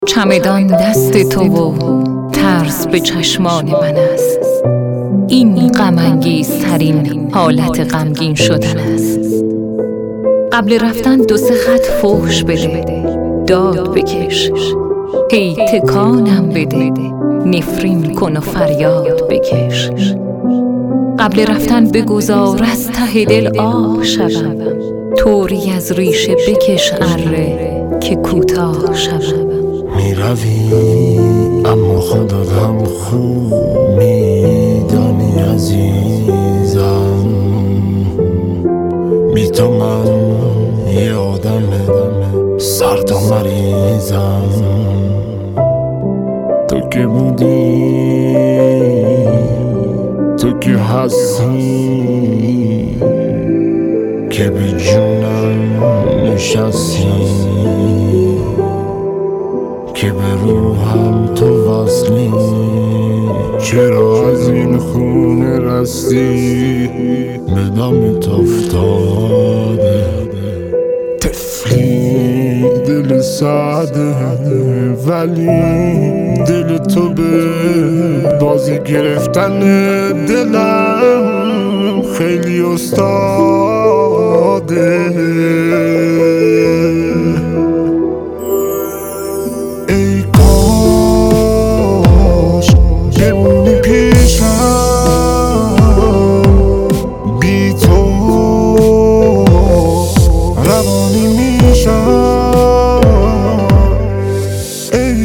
چمدان دست تو و ترس به چشمان من است. این غم انگیزترین حالت غمگین شدن است. قبل رفتن 2-3 خط فحش بده، داد بکش، هی تکانم بده، نفرین کن و فریاد بکش. قبل رفتن بگذار از ته دل آه شوم، طوری از ریشه بکش اره که کوتاه شوم. می روی اما خودت هم خوب میدانی عزیزم، بی تو من یه آدم سرد و مریضم. تو که بودی، تو که هستی، که بی جونم نشستی، که به روحم تو وصلی. چرا از این خونه رستی؟ به دمت افتاده طفلی دل سعده، ولی دل تو به بازی گرفتن دلم خیلی استاده. ای کاش بمونی پیشم، بی تو روانی میشم. ای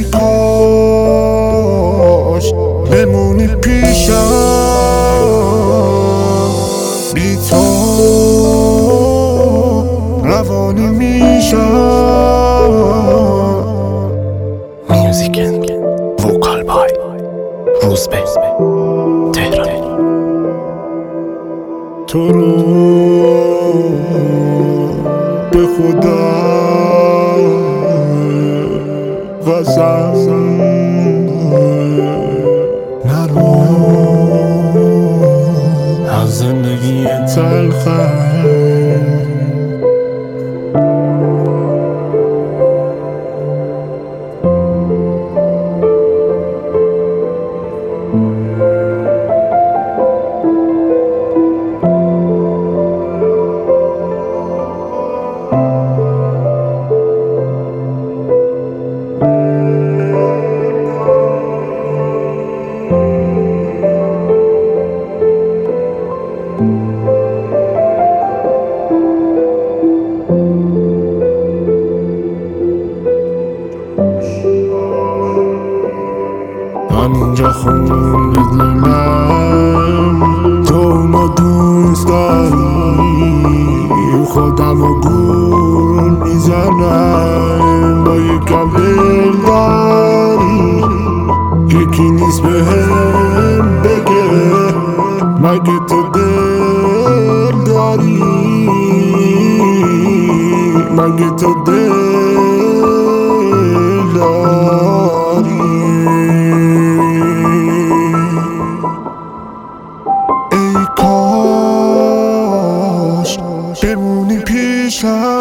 کاش بمونی پیشم، بی تو روانی میشم. میوزیک وکال بای روزبه تهران. تو رو به خدا واسم نرو، از زندگی تلخم. من اینجا خون بدونم تو اونو دوست داری، خودم رو گول میزنم با یکم دل داری. یکی نیست به هم بگه مگه تو دل داری، مگه تو دل داری. ای کاش بمونی پیشم،